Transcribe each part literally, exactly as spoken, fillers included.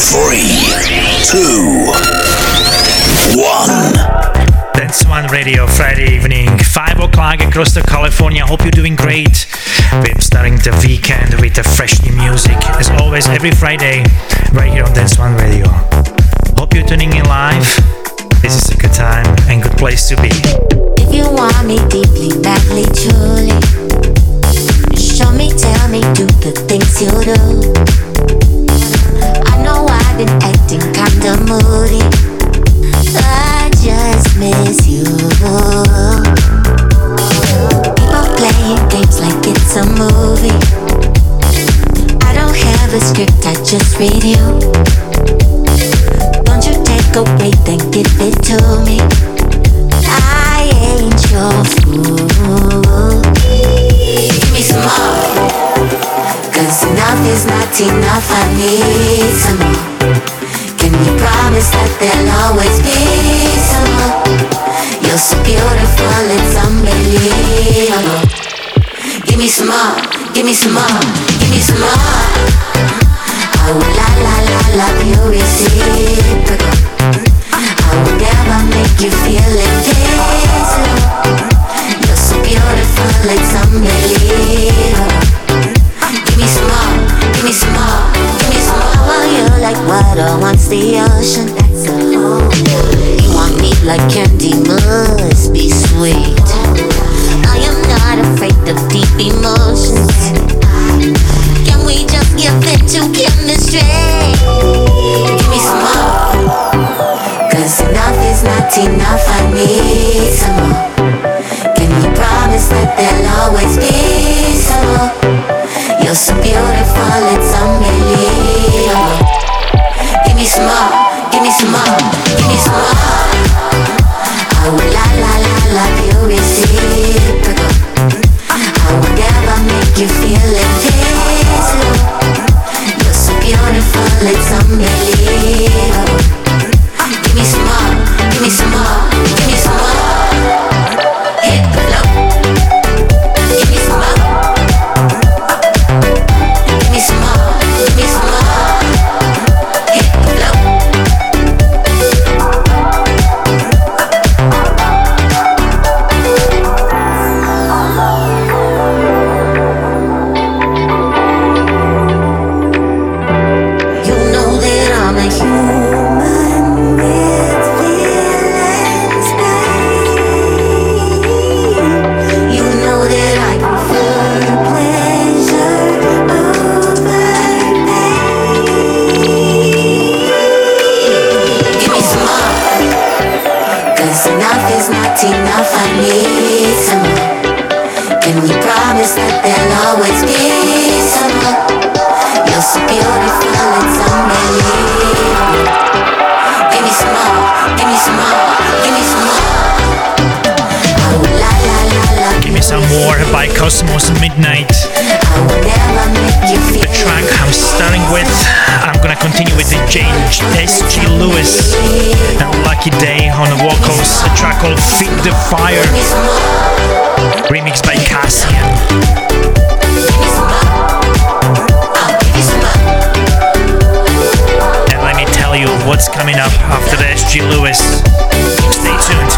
Three, two, one. Dance One Radio, Friday evening, five o'clock across the California. Hope you're doing great. We're starting the weekend with the fresh new music, as always, every Friday, right here on Dance One Radio. Hope you're tuning in live. This is a good time and good place to be. If you want me deeply, madly, truly, show me, tell me, do the things you do. I know I've been acting kinda moody, I just miss you. People playing games like it's a movie. I don't have a script, I just read you. Don't you take away, then give it to me. I ain't your fool. Give me some more, cause enough is not enough, I need some more. Can you promise that there'll always be some more? You're so beautiful, it's unbelievable. Give me some more, give me some more, give me some more. I will la la la love you reciprocal. I will never make you feel invisible. You're so beautiful, it's unbelievable. Give me some more, give me some more, give me some more. Well, you're like water wants the ocean, that's a whole lot. You want me like candy, must be sweet. I am not afraid of deep emotions. Can we just give it to chemistry? Give me some more, cause enough is not enough, I need some more. Can you promise that there'll always be some more? You're so beautiful, it's unbelievable. Give me some more, give me some more, give me some more. I will la la la love you reciprocal. I will never make you feel invisible. You're so beautiful, it's unbelievable. Give me some more, give me some more, give me some more. Hit the flow. Give me some more. Give me some more, give me some more. Hit the flow. You know that I'm a human with feelings, babe. You know that I prefer pleasure over pain. Give me some more, cause enough is not enough, I need some more. Can you promise that there'll always be some more? You're so beautiful, it's unbelievable. Give me some more, give me some more, give me some more. I will la la la la. Give me some more by Cosmos Midnight. I will never make you feel The track I'm starting with, I'm gonna continue with the S G Lewis and Lucky Day on the vocals. A track called Feed the Fire, Give me some more, remixed by Cassian. give me some more. I'll give you some more. And let me tell you what's coming up after the S G Lewis. Stay tuned.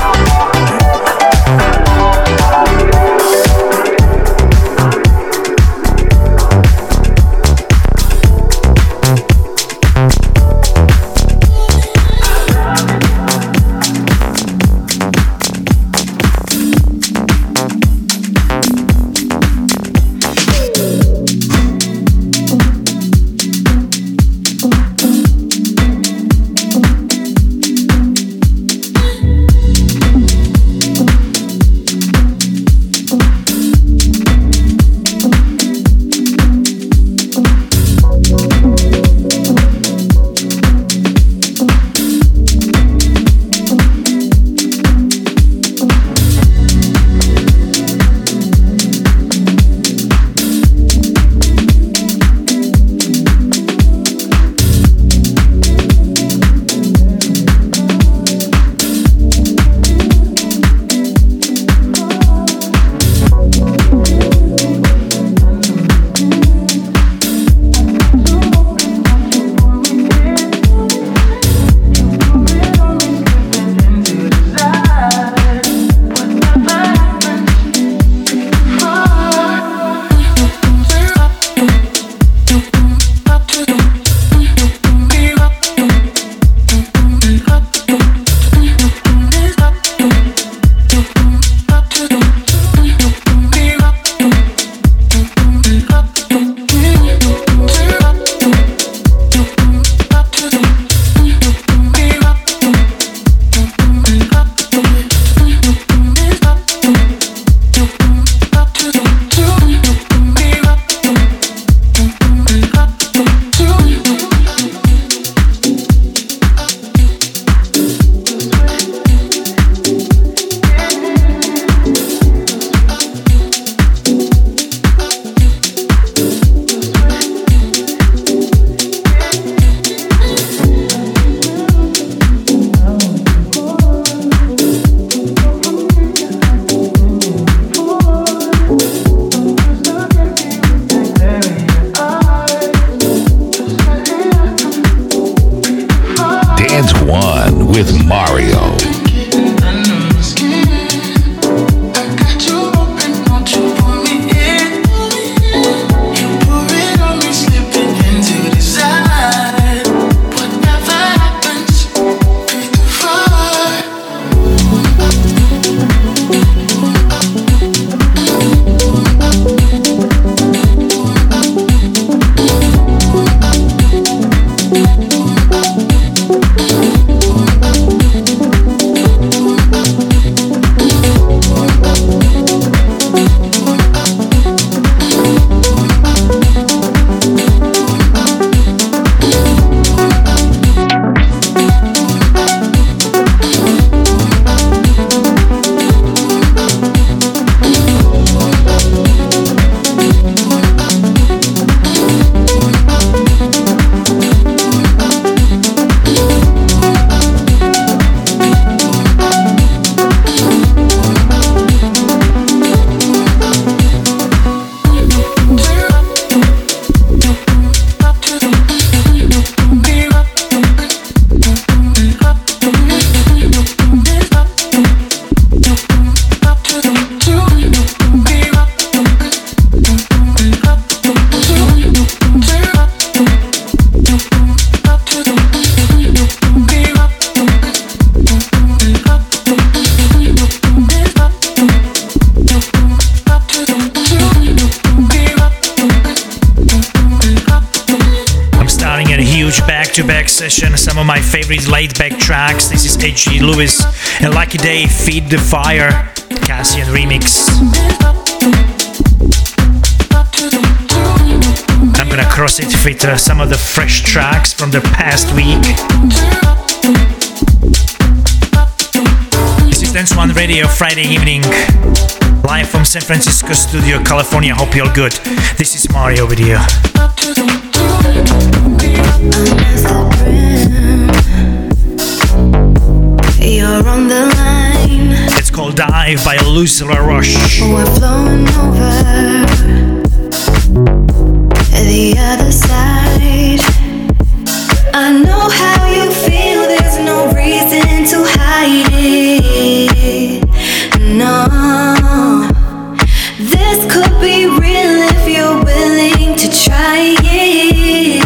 huge back-to-back session, some of my favorite laid-back tracks. This is H G Lewis and Lucky Day, Feed the Fire, Cassian remix. I'm gonna cross it with uh, some of the fresh tracks from the past week. This is Dance One Radio Friday evening, live from San Francisco studio, California. Hope you're good. This is Mario with you. You're on the line. It's called Dive by Lucilla Rush. We're flowing over the other side. I know how you feel, there's no reason to hide it. No, this could be real if you're willing to try it.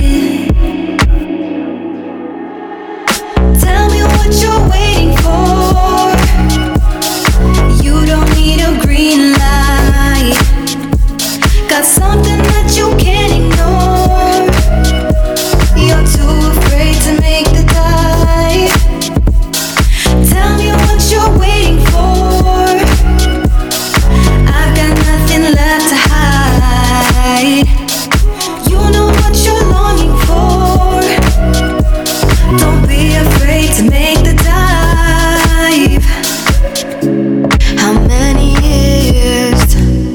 Tell me what you're waiting for. You don't need a green light. Got something that you can't ignore. You're too afraid to make the dive. Tell me what you're waiting for. I've got nothing left to hide. You know what you're longing for. Don't be afraid to make the dive. How many years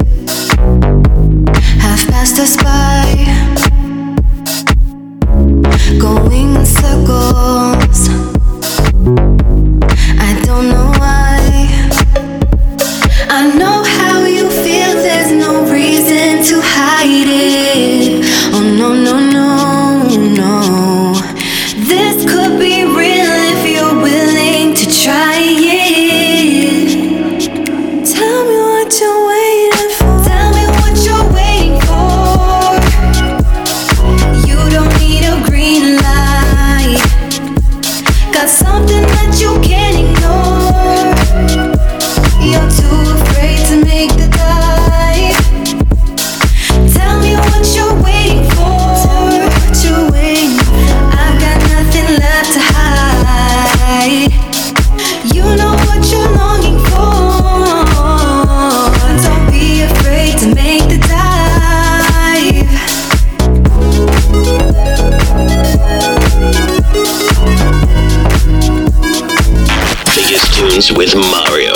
have passed us by, going in circles? I don't know why. I know how you feel, there's no reason to hide it. Oh no, no, no, no. This could be real if you're willing to try it. Tell me what you're waiting for. Tell me what you're waiting for. You don't need a green light. Got something that you can't ignore. You're too afraid to make the dive. Tell me what you're waiting for. Tell me what you're waiting for. I've got nothing left to hide. You know what you're longing for. Don't be afraid to make the dive. Biggest tunes with Mario.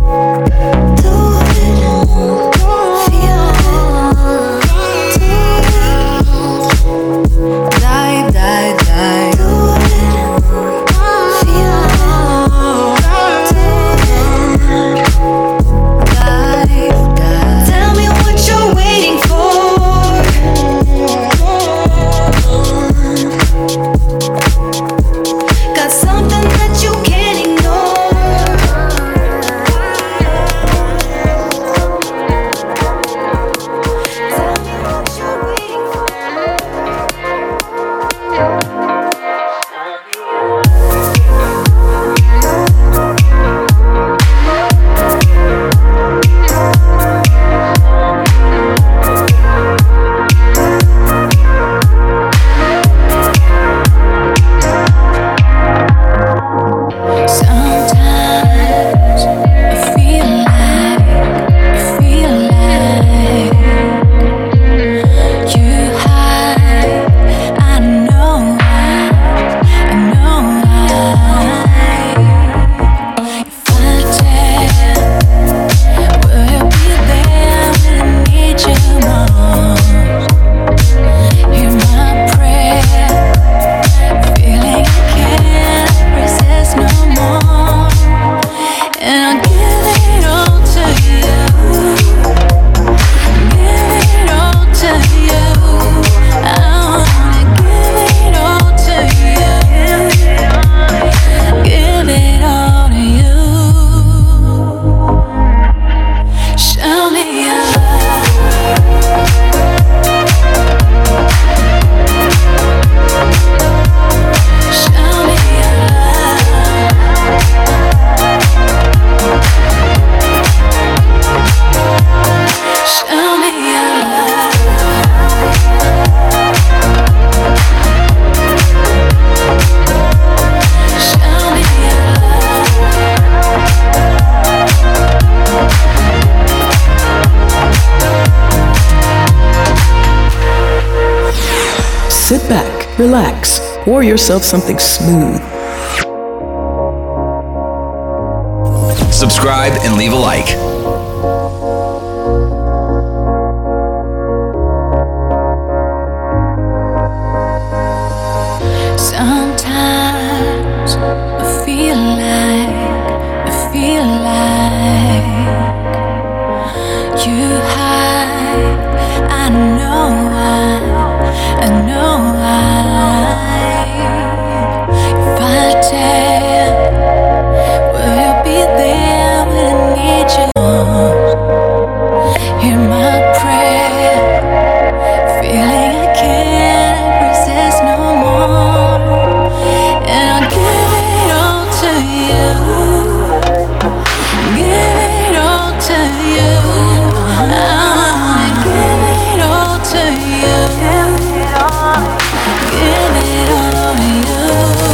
Do it, sit back, relax, pour yourself something smooth. Subscribe and leave a like. Sometimes I feel like, I feel like you hide. I know why, I know why. If I tell, will you be there when I need you? Hear my prayer, feeling I can't resist no more. And I'll give it all to you, give it all to you. I give it all to you, give it all, give it all to you.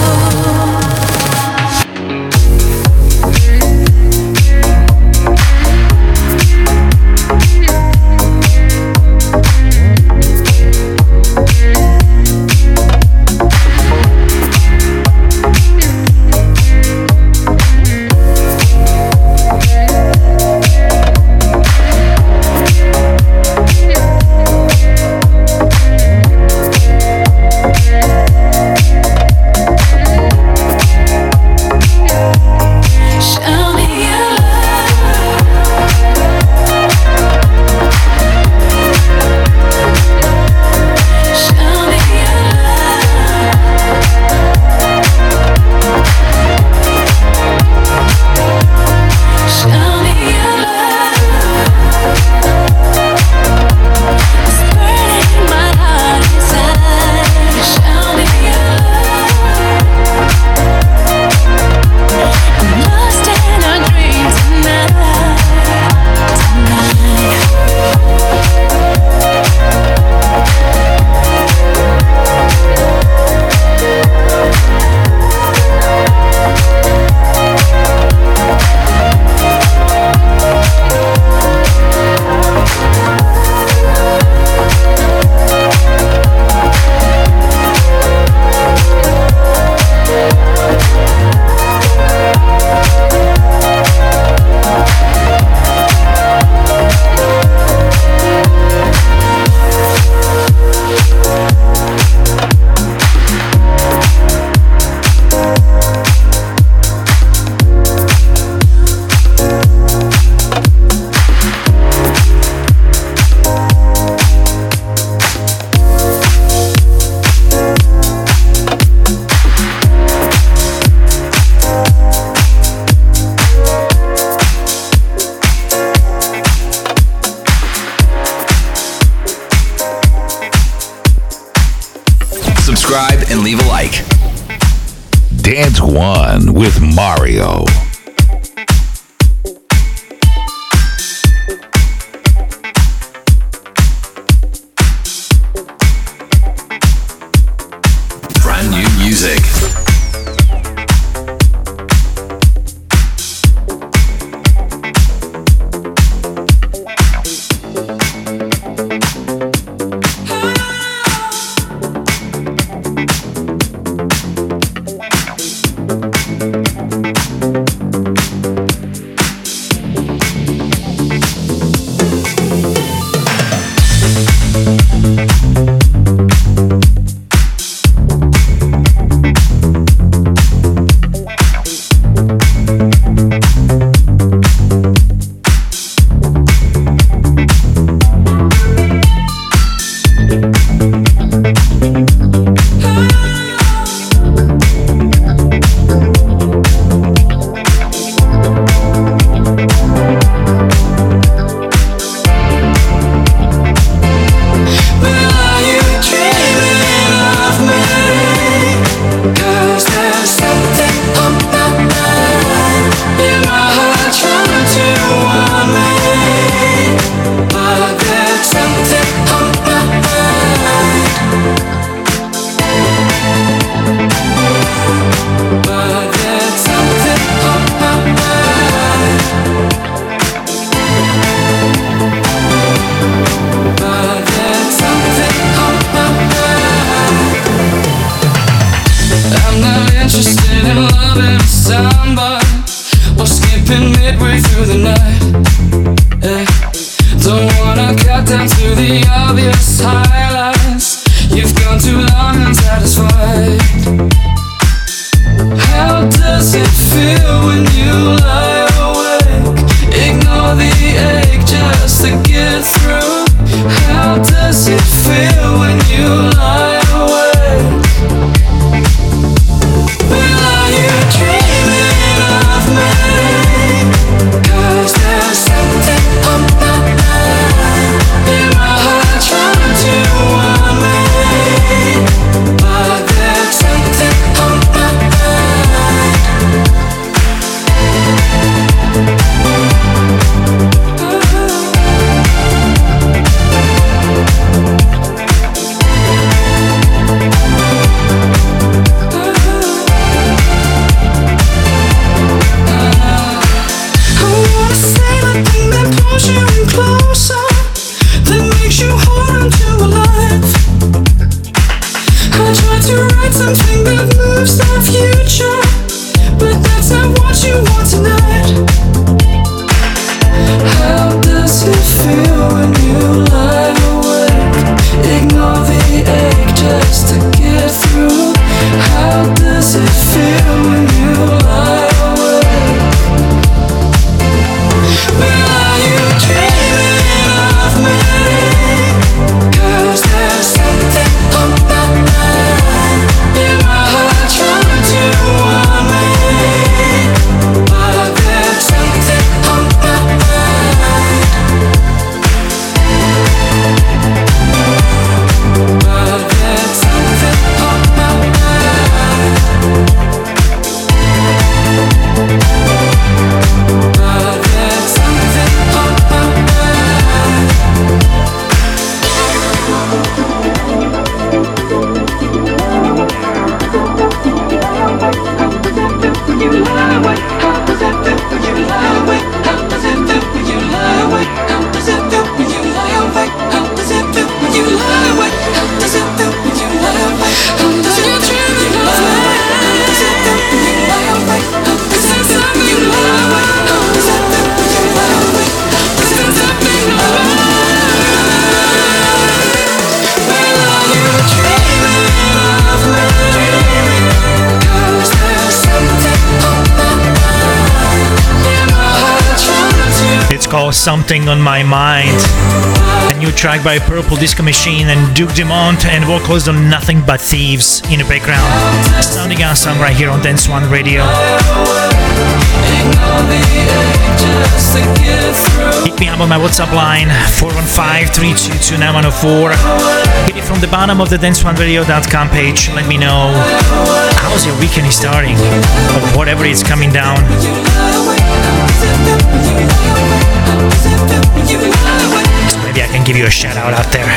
Subscribe and leave a like. Dance One with Mario. Brand new music. Thank you. straight through the night. Yeah. Don't wanna cut down to the obvious highlights. You've gone too long unsatisfied. How does it feel when you lie awake? Ignore the ache just to get through. How does it feel when you lie awake? Well, are you dreaming of me? 'Cause there's something on my mind. In my heart trying to warn me, but there's something on my mind. Closer, that makes you hold on to a life. I try to write something that moves the future, but that's not what you want tonight. How does it feel when you lie awake? Ignore the ache just to get through. How does it feel when you lie awake? Well, are you dreaming of me? 'Cause there's something on my mind. In my heart trying to warn me, but there's something on my mind. But there's something on my mind. But there's something on my mind. You lie away. How does it feel when you lie away? How does it feel when you lie away? How does it feel when you lie away? How does it feel when you lie away? How does it feel when you lie away? How does it feel when you lie away? How does it feel when you lie away? How does it feel when you lie away? How does it feel when you lie away? How does it feel when you lie away? Well, are you dreaming of me? 'Cause there's something on my mind. In my heart trying to. It's called Something on My Mind. A new track by Purple Disco Machine and Duke Dumont, and vocals on Nothing But Thieves in the background. Sounding our song right here on Dance One Radio. Ignore the ache just to get through. Hit me up on my WhatsApp line, four one five, three two two, nine one zero four. Hit it from the bottom of the dance one radio dot com page. Let me know how's your weekend is starting, or whatever is coming down. So maybe I can give you a shout out out there.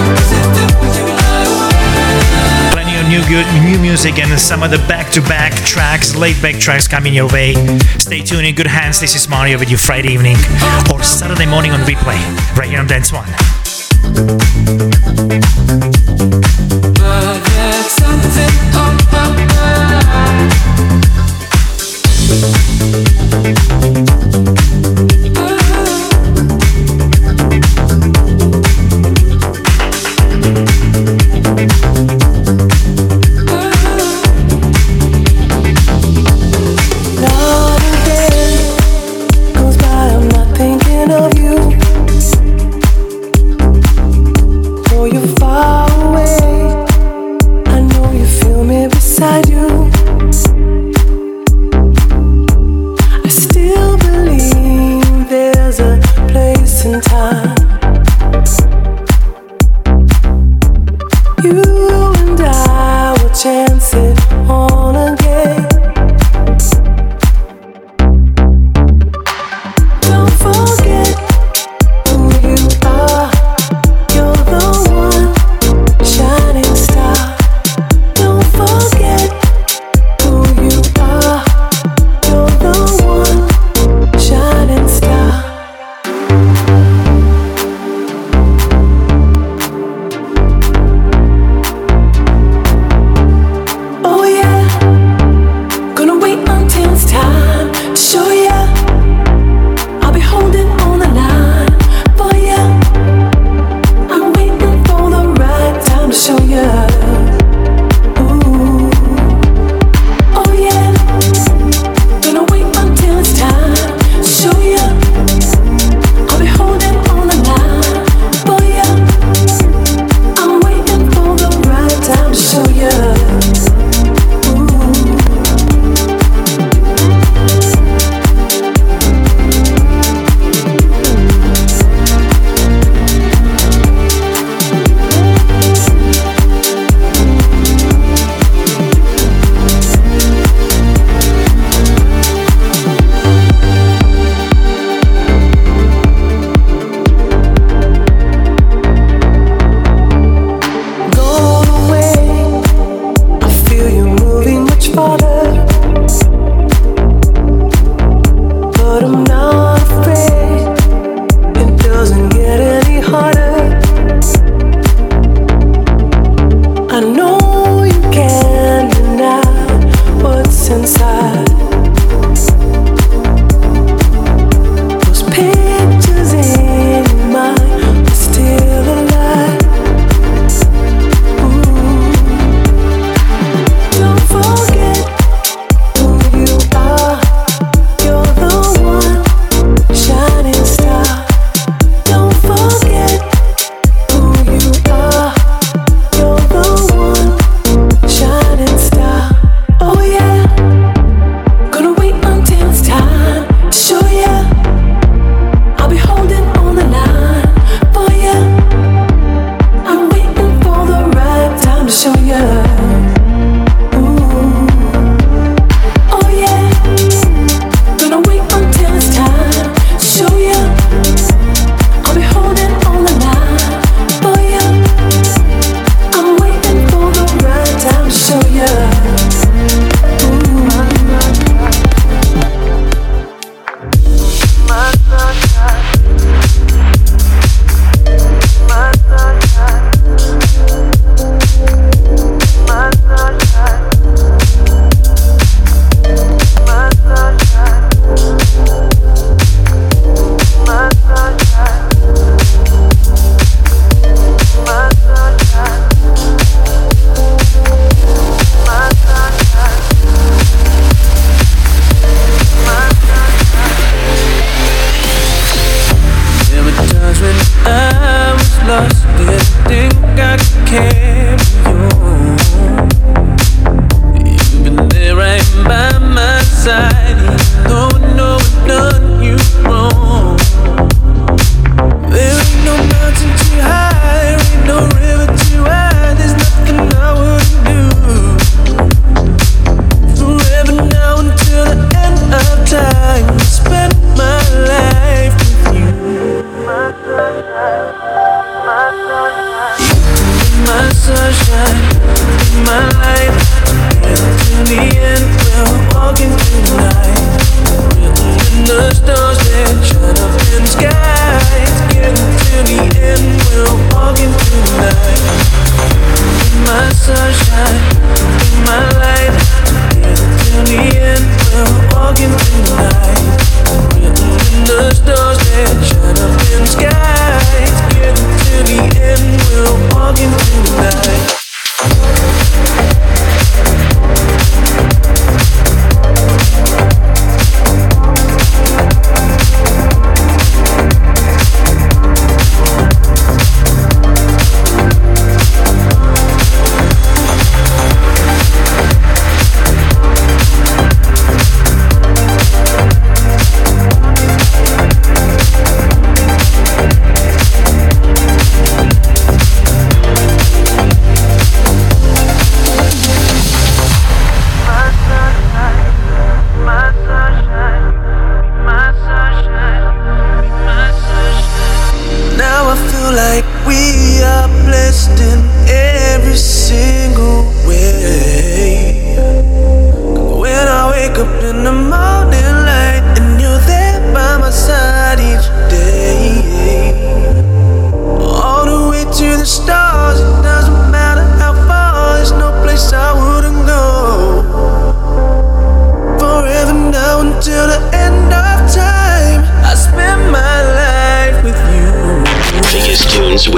Plenty of new good new music and some of the back-to-back tracks, laid-back tracks coming your way. Stay tuned, in good hands. This is Mario with you Friday evening or Saturday morning on replay right here on Dance One. But there's something on my mind. Not a day goes by, I'm not thinking of you. For you far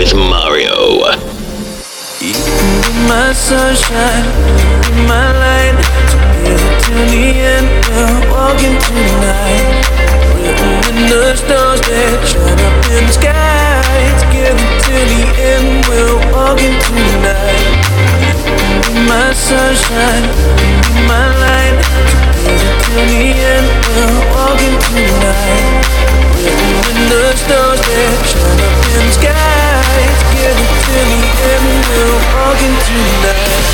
with Mario. My sunshine, my light, together till the end. We're walking tonight. We're in the stars that shine up in the sky. Together till the end. We're walking tonight. My sunshine, my light, together till the end. We're walking tonight. We're in the stars that shine up in the sky. Together till the end. We're walking tonight.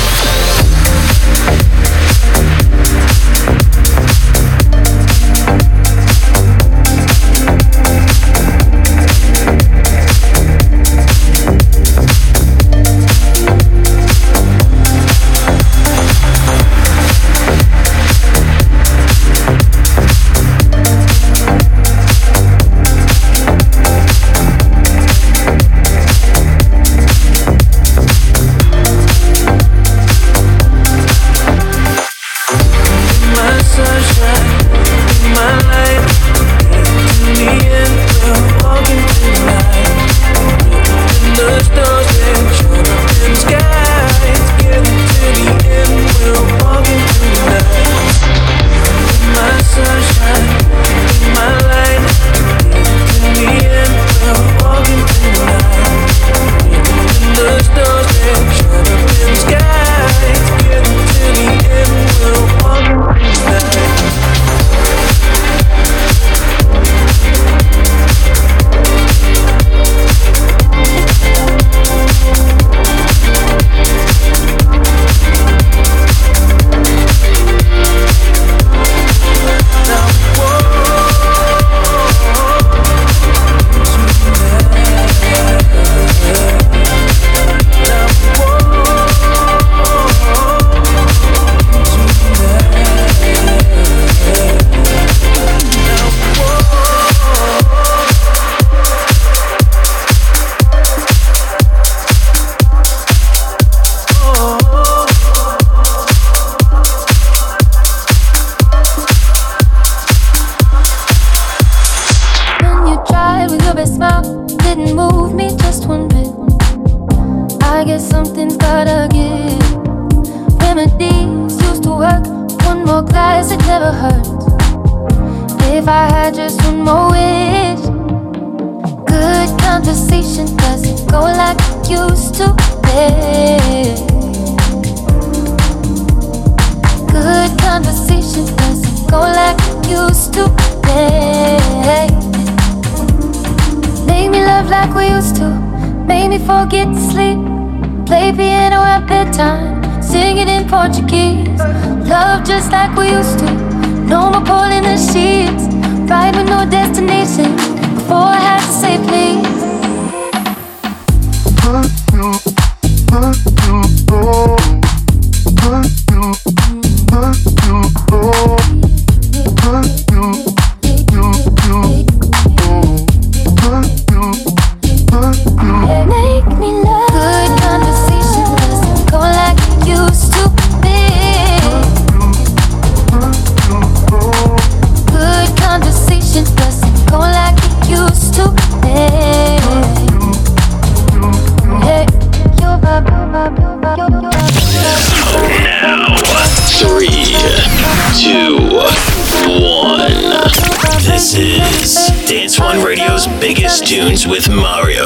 Tunes with Mario.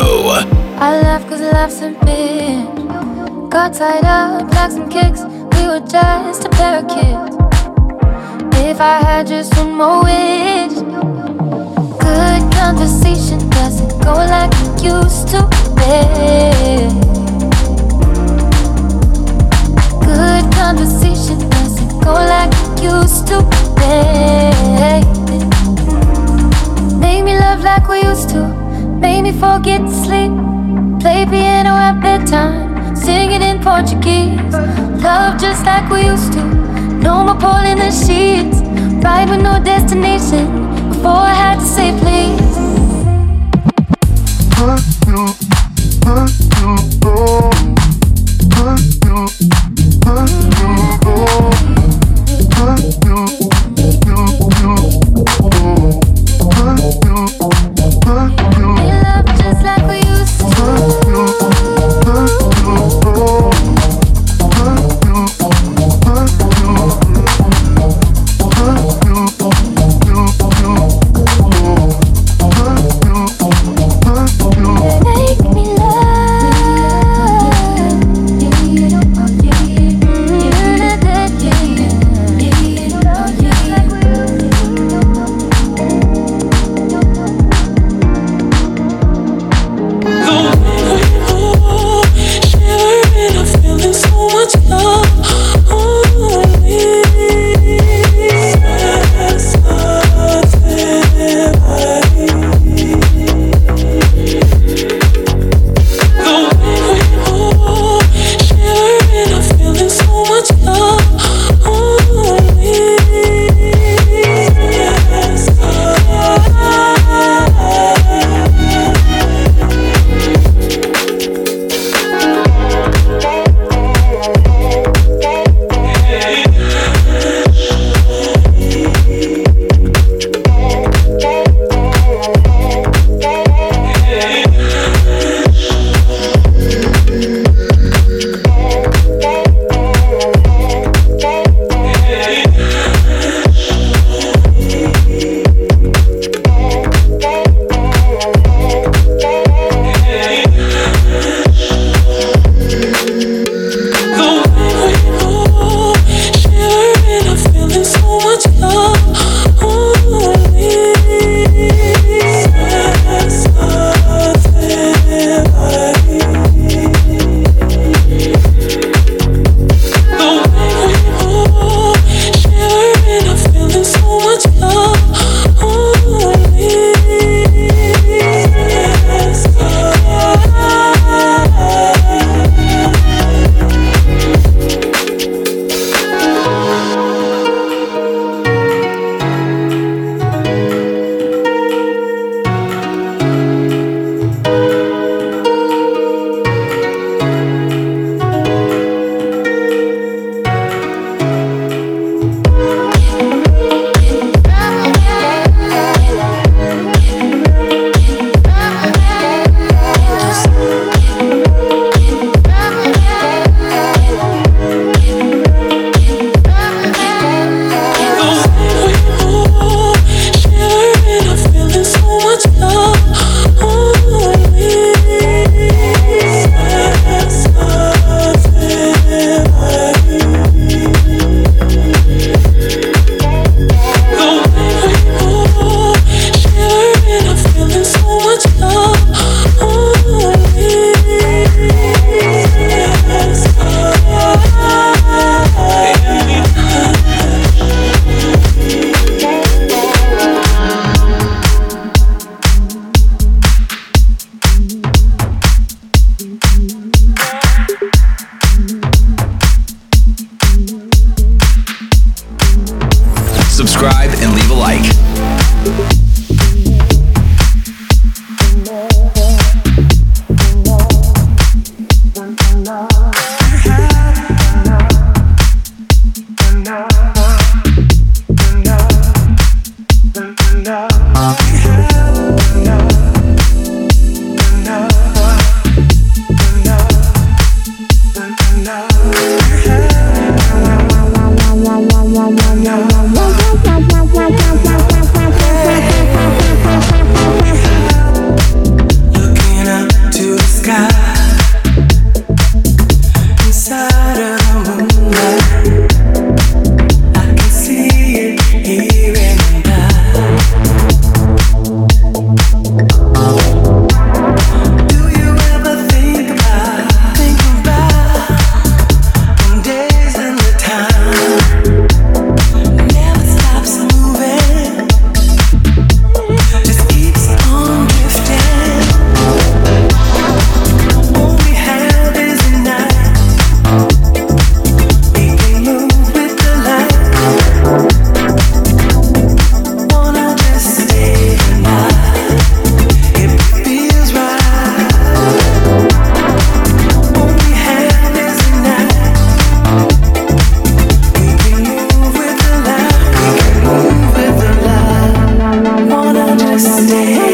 I laugh cause laughs have been got tied up like some kicks. We were just a pair of kids. If I had just one more wish, good conversation doesn't go like it used to be. Good conversation doesn't go like it used to be. Make me love like we used to. Made me forget to sleep. Play piano at bedtime, singing in Portuguese. Love just like we used to. No more pulling the sheets. Ride with no destination. Before I had to say please. Love just like we used to.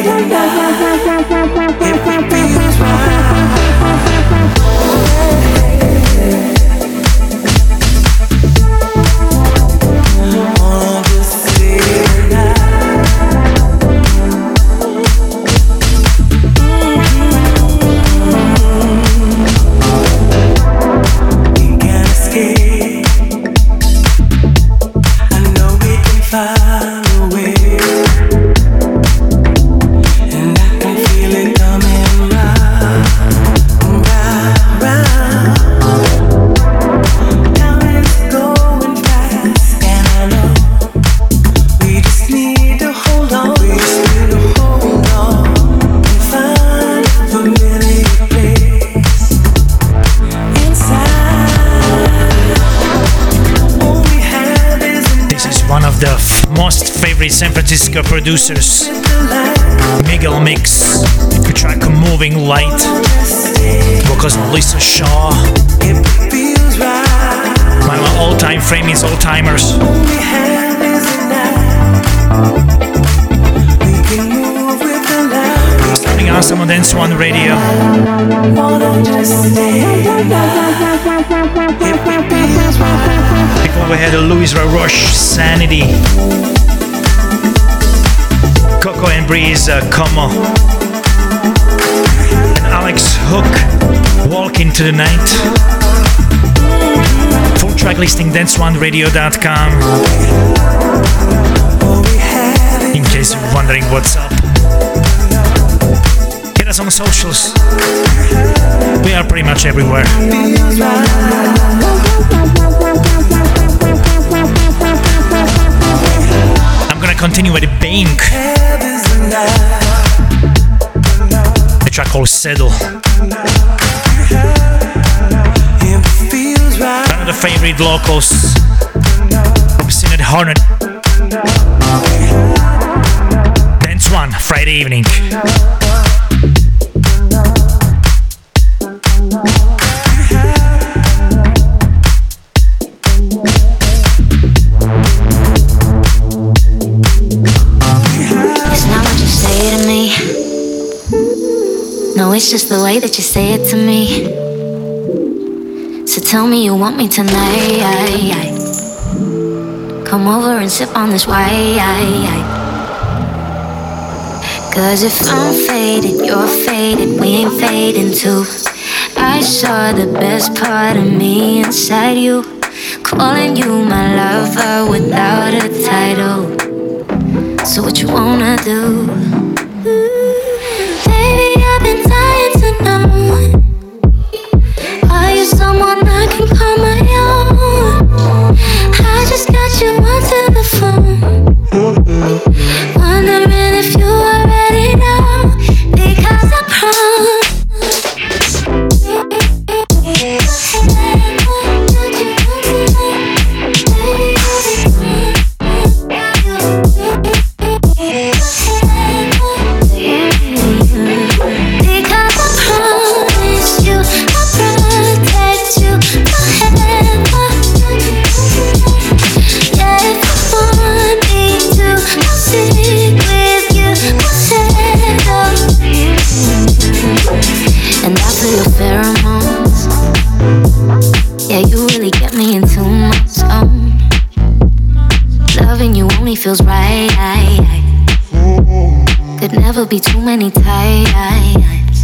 San Francisco producers Miguel Mix, the track Moving Light, vocals of Lisa Shaw. My all-time frame is all-timers. Starting awesome on Dance One Radio. Before we had a Louis LaRoche, Sanity. Coco and Breeze, uh, Como, and Alex Hook, Walk Into the Night. Full track listing dance one radio dot com. In case you're wondering what's up, hit us on the socials. We are pretty much everywhere. I'm gonna continue with the Bank. A track called Settle. One of the favorite locals from Synod Hornet. Dance One, Friday evening. No, it's just the way that you say it to me. So tell me you want me tonight. Come over and sip on this wine. Cause if I'm faded, you're faded, we ain't fading too. I saw the best part of me inside you, calling you my lover without a title. So what you wanna do? I've been dying to know, are you someone I can call my own? I just got you onto the phone, wondering if you already know, because I promise. Feels right. Could never be too many times.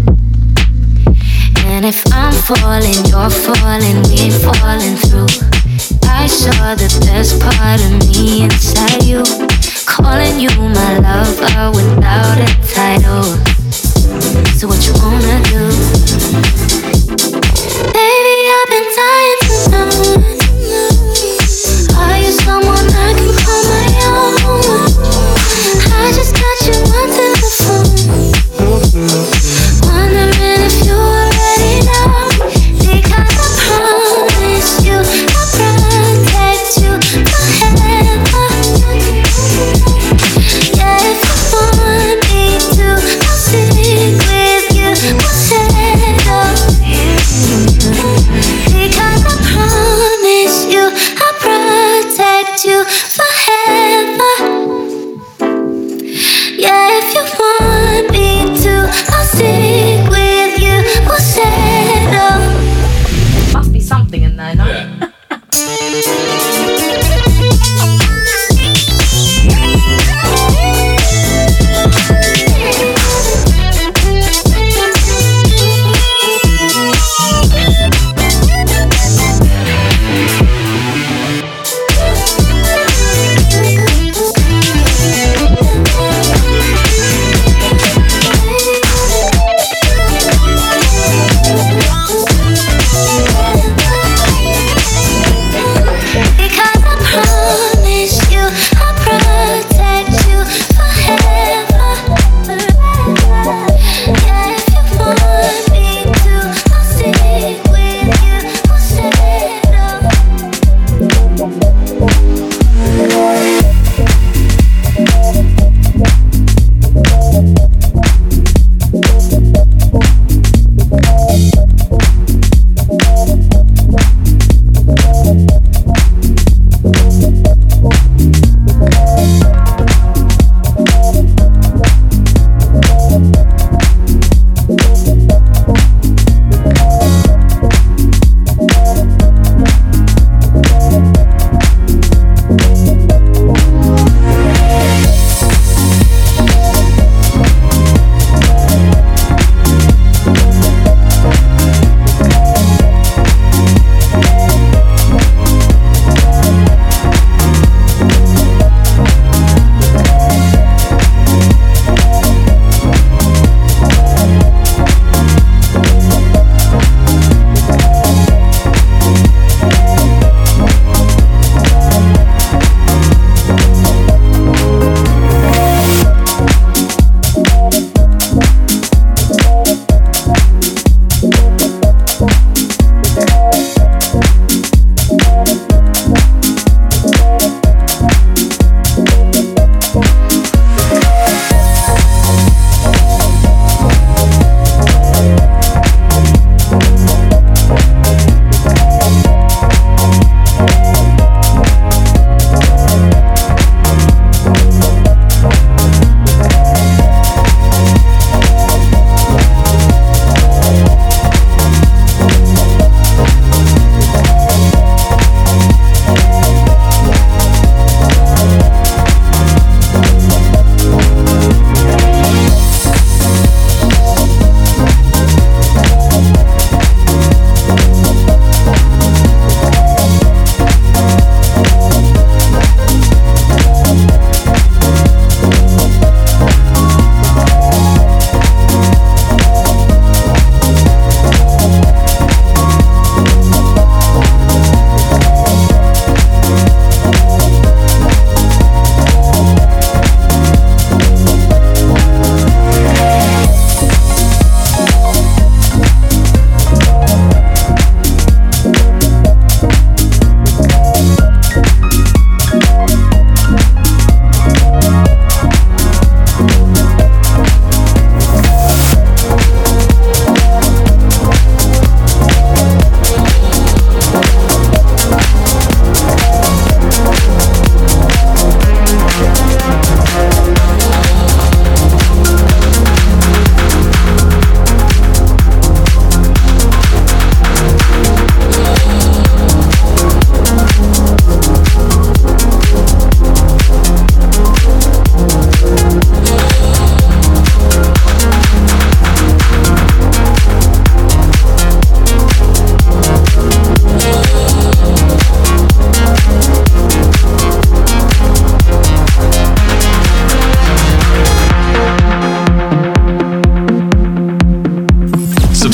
And if I'm falling, you're falling, we ain't falling through. I saw the best part of me inside you, calling you my lover without a title. So what you wanna do? Baby, I've been dying to know, are you someone I can call my own? I just got you onto the phone, wondering if you already know, because I promise you I'll protect you forever. Yeah, if you want me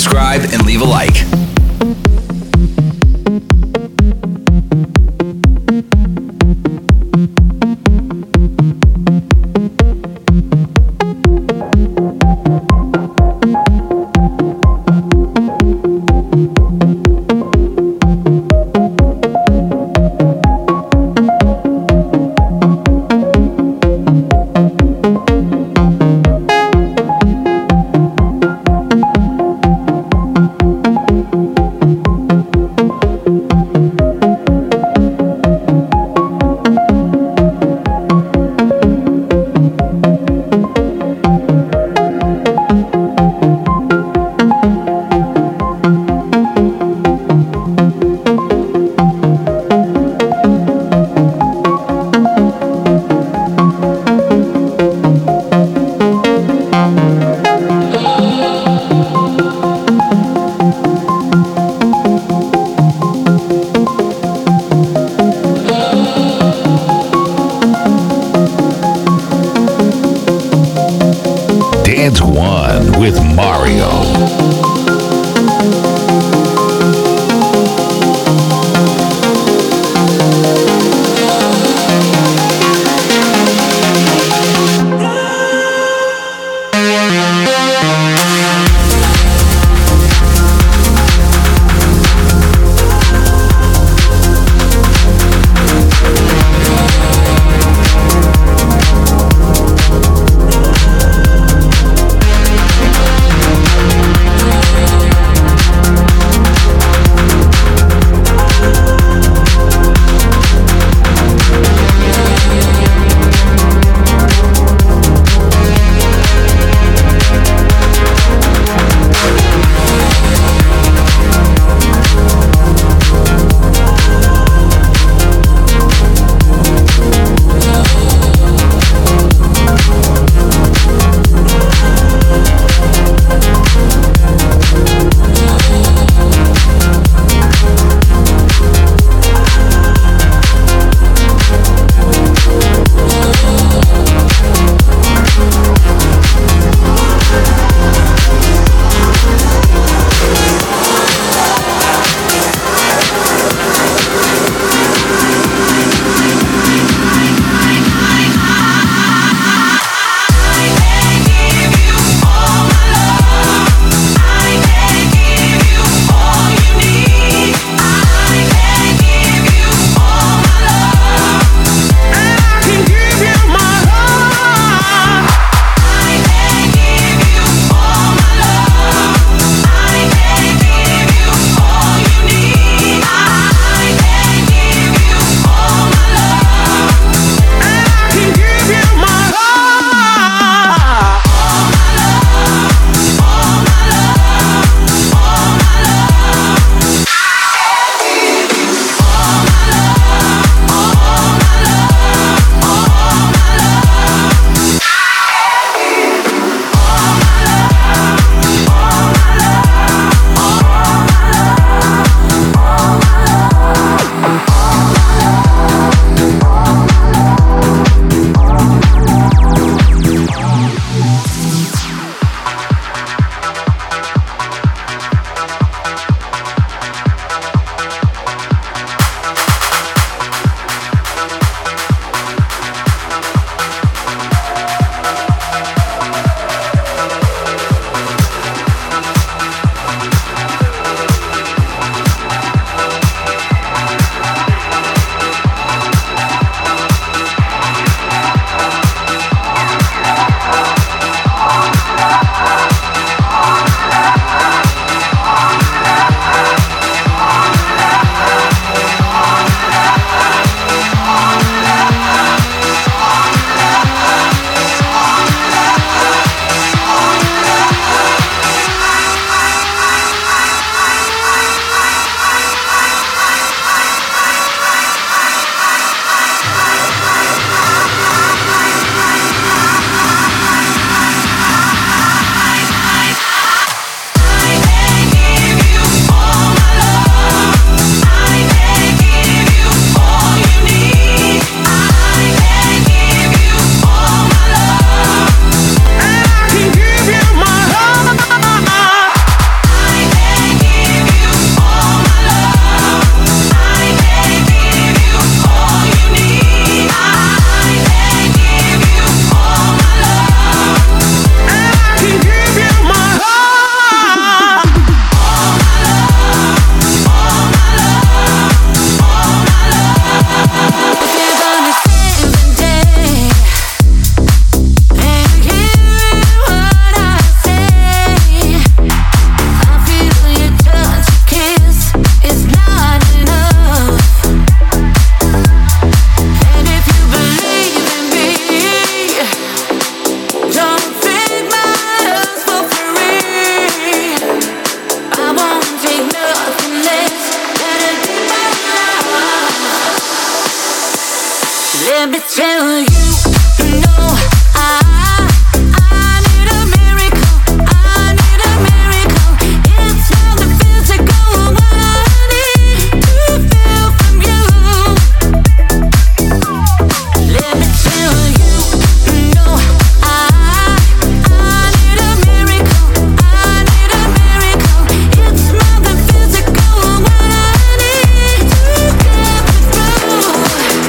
Subscribe and leave a like. Dance One with Mario. We'll be right back. tell you, no, I, I need a miracle. I need a miracle. It's not the physical what I need to feel from you. Let me tell you, no, I, I need a miracle. I need a miracle. It's not the physical what I need to get me through.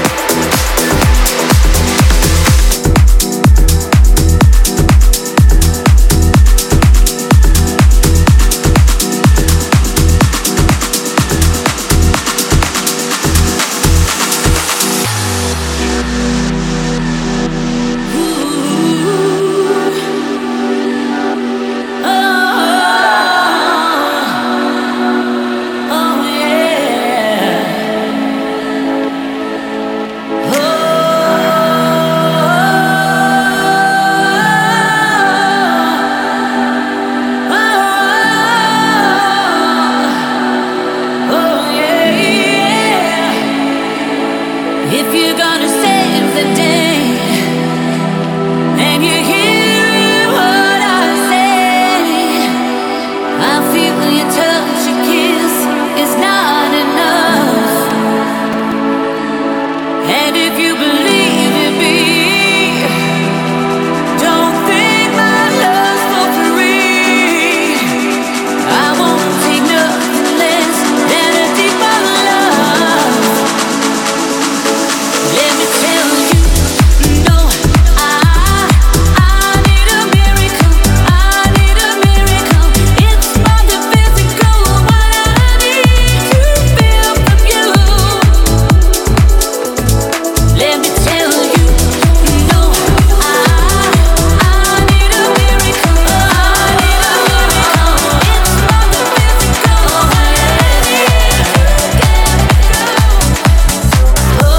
If you're gonna save the day and you hear what I say, I feel your touch, your kiss is not enough. And if you believe in me, don't think my love's for free. I won't take nothing less than a deeper love. Let me tell you, no, I, I need a miracle. I need a miracle. It's not the physical what I need to feel from you. Let me tell you, no, I, I need a miracle. I need a miracle. It's not the physical what I need to get through.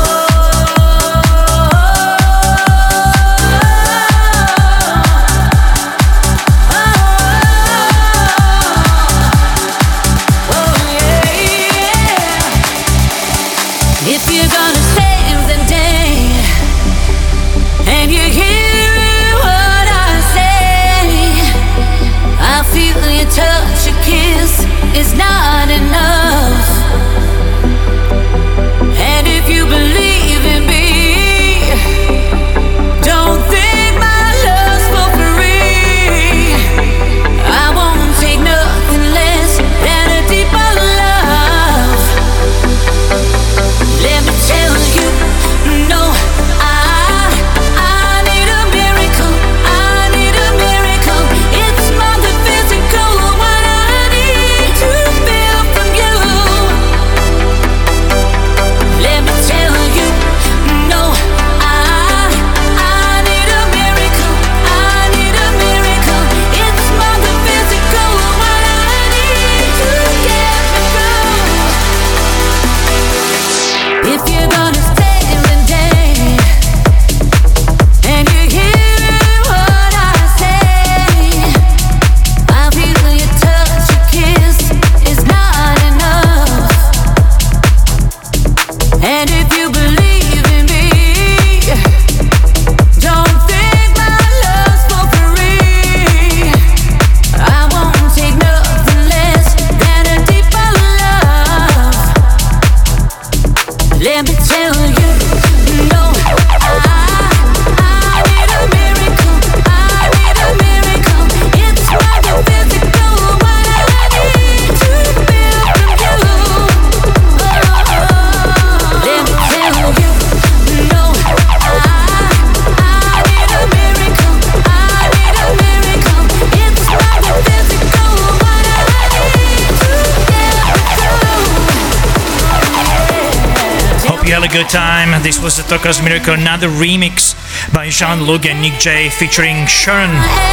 If you're gonna save the day and you hear what I say, I feel your touch, your kiss is not enough. And if you believe in me, don't think my love's for free. I won't take nothing less than a deeper love. Let me tell you, no, I, I need a miracle. I need a miracle. It's not the physical what I need to feel from you. Let me tell you, no, I, I need a miracle. I need a miracle. It's not the physical what I need to get me through. If you're gonna stay the day and you hear what I say, I feel your touch, your kiss is not enough. And if you believe in me, don't think my love's for free. I won't take nothing less than a deeper love. Let me tell you, no, I, I need a miracle. I need a miracle. It's not the physical what I need to feel from you. Let me tell you, no, I, I need a miracle. I need a miracle. It's not the physical what I need to get through. Hope you had a good time. This was the Tokas Miracle, another remix by Jean-Luc and Nick J featuring Sharon.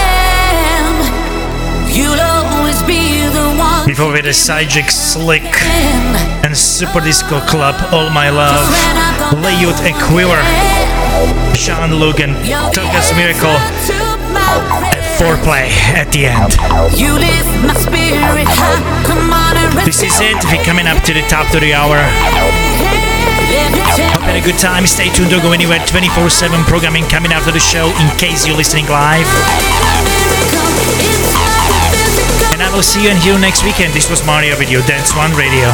You'll always be the one. Before we had a Sajik Slick and Super Disco Club, All My Love, Layut and Quiver, Jean-Luc and Tokas Miracle, and foreplay at the end. You lift my spirit high. Come on and This is it. We're coming up to the top of the hour. Hope you had a good time. Stay tuned, don't go anywhere. twenty-four seven programming coming after the show in case you're listening live. And I will see you and hear you next weekend. This was Mario with your Dance One Radio.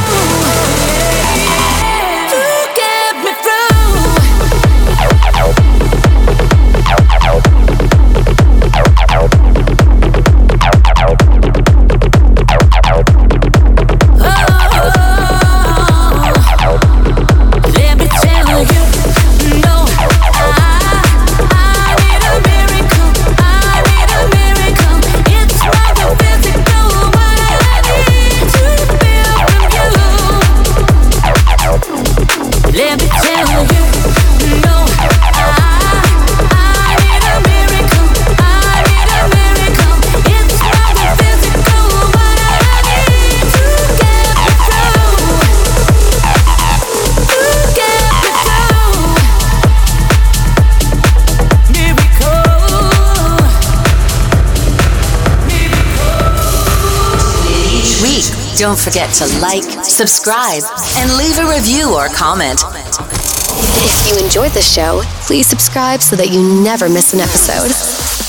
Don't forget to like, subscribe, and leave a review or comment. If you enjoyed the show, please subscribe so that you never miss an episode.